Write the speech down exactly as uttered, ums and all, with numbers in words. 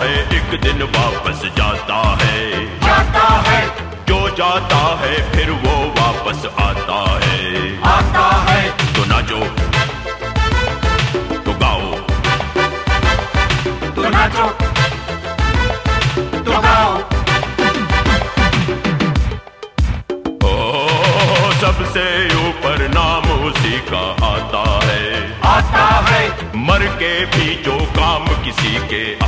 है एक दिन वापस जाता है, जाता है। जो जाता है फिर वो वापस आता है, आता है। तो नाचो तो गाओ, तो नाचो तो गाओ। ओ सबसे ऊपर नाम उसी का आता है, आता है। मर के भी जो काम किसी के